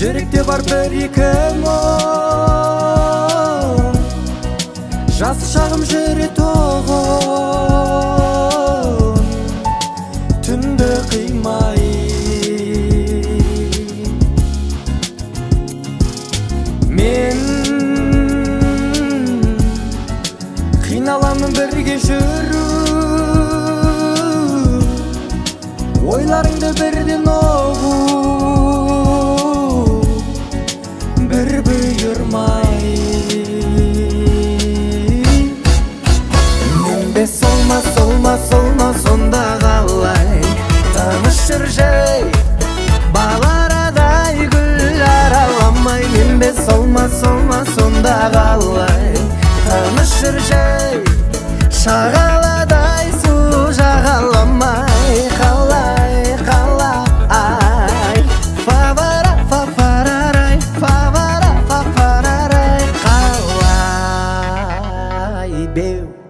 жүректе бар бір-екі мұң, жас шағым жүре тоғын, түнді қимай. Мен қиналамын бірге жүру, ойларыңды бірден оғу, бір бұйырмай. Менде солма, солма, солма, сонда қалай тыныш жүр жай, баларадай гүл араламай. Менде солма, солма, сонда қалай тыныш жүр жай, шағаладай су жағаламай. Қалай, қалай, фавара, фафарарай, фавара, фафарарай, қалай беу.